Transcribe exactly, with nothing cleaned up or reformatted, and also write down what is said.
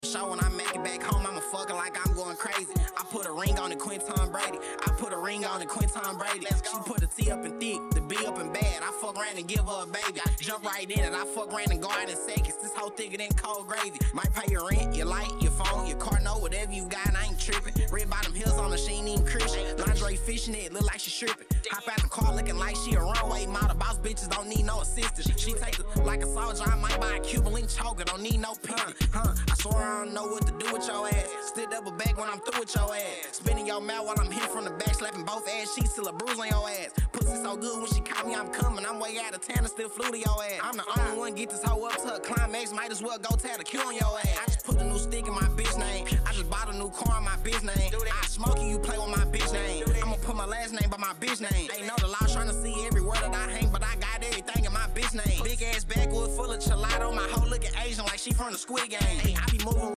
Show when I make it back home, I'ma fuck her like I'm going crazy. I put a ring on the Quinton Brady. I put a ring on the Quinton Brady. She put the T up in thick, the B up in bad. I fuck around and give her a baby. I jump right in it. I fuck around and go out in seconds. This whole thicker than cold gravy. Might pay your rent, your light, your phone, your car, no, whatever you got. I ain't tripping. Red bottom heels on her, she ain't even Christian. Lingerie fishing it, look like she stripping. Hop out the car looking like she a runway model. Boss bitches don't need no assistance. She take it like a soldier. I might buy a Cuban link choker. Don't need no pin. Huh? I swear I don't know what to do with your ass. Still double back when I'm through with your ass. Spinning your mouth while I'm hit from the back, slapping both ass cheeks till a bruise on your ass. Pussy so good when she caught me, I'm coming. I'm way out of town and still flew to your ass. I'm the only one get this hoe up to her climax. Might as well go tell the Q on your ass. I just put a new stick in my bitch name. I just bought a new car in my bitch name. I smoke you, you play with my bitch name. I'ma put my last name by my bitch name. Ain't know the law trying to see every word that I hang, but I got everything in my bitch name. Big ass backwood full of gelato. My hoe looking Asian like she from the Squid Game. Hey, I be moving